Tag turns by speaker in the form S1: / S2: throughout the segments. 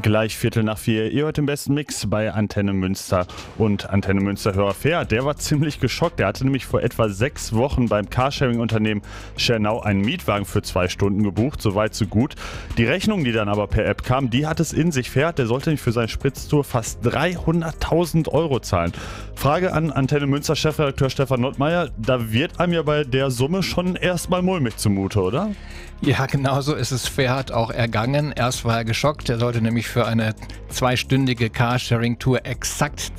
S1: Gleich 4:45. Ihr hört den besten Mix bei Antenne Münster. Und Antenne Münster-Hörer Ferhat, der war ziemlich geschockt. Der hatte nämlich vor etwa 6 Wochen beim Carsharing-Unternehmen Schernau einen Mietwagen für 2 Stunden gebucht. Soweit so gut. Die Rechnung, die dann aber per App kam, die hat es in sich. Ferhat, der sollte nicht für seine Spritztour fast 300.000 Euro zahlen. Frage an Antenne Münster-Chefredakteur Stefan Nottmeier. Da wird einem ja bei der Summe schon erstmal mulmig zumute, oder?
S2: Ja, genauso ist es Ferhat auch ergangen. Erst war er geschockt. Er sollte nämlich für eine 2-stündige Carsharing-Tour exakt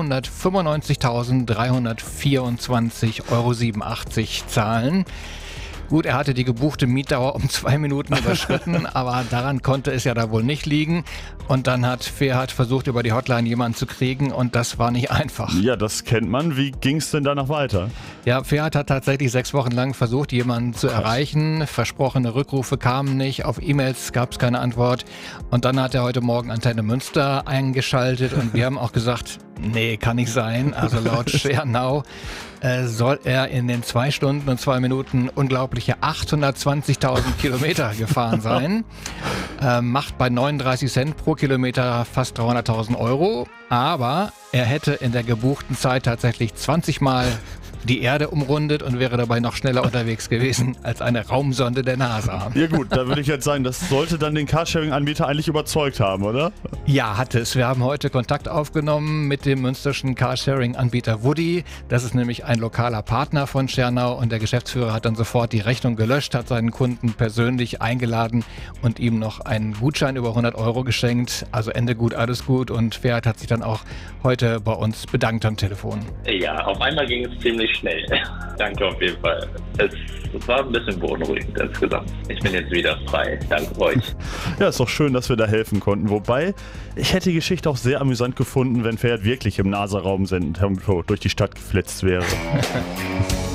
S2: 295.324,87 Euro zahlen. Gut, er hatte die gebuchte Mietdauer um 2 Minuten überschritten, aber daran konnte es ja da wohl nicht liegen. Und dann hat Ferhat versucht, über die Hotline jemanden zu kriegen und das war nicht einfach.
S1: Ja, das kennt man. Wie ging es denn danach weiter?
S2: Ja, Ferhat hat tatsächlich 6 Wochen lang versucht, jemanden zu erreichen. Versprochene Rückrufe kamen nicht, auf E-Mails gab es keine Antwort. Und dann hat er heute Morgen Antenne Münster eingeschaltet und wir haben auch gesagt, nee, kann nicht sein. Also laut Schernau soll er in den 2 Stunden und 2 Minuten unglaubliche 820.000 Kilometer gefahren sein. Macht bei 39 Cent pro Kilometer fast 300.000 Euro. Aber er hätte in der gebuchten Zeit tatsächlich 20 Mal die Erde umrundet und wäre dabei noch schneller unterwegs gewesen als eine Raumsonde der NASA.
S1: Ja gut, da würde ich jetzt sagen, das sollte dann den Carsharing-Anbieter eigentlich überzeugt haben, oder?
S2: Ja, hat es. Wir haben heute Kontakt aufgenommen mit dem münsterschen Carsharing-Anbieter Woody. Das ist nämlich ein lokaler Partner von Schernau und der Geschäftsführer hat dann sofort die Rechnung gelöscht, hat seinen Kunden persönlich eingeladen und ihm noch einen Gutschein über 100 Euro geschenkt. Also Ende gut, alles gut und Ferhat hat sich dann auch heute bei uns bedankt am Telefon.
S3: Ja, auf einmal ging es ziemlich schnell. Danke auf jeden Fall. Es war ein bisschen beunruhigend insgesamt. Ich bin jetzt wieder frei. Danke euch.
S1: Ja, ist doch schön, dass wir da helfen konnten. Wobei, ich hätte die Geschichte auch sehr amüsant gefunden, wenn Ferhat wirklich im NASA-Raumtempo durch die Stadt geflitzt wäre.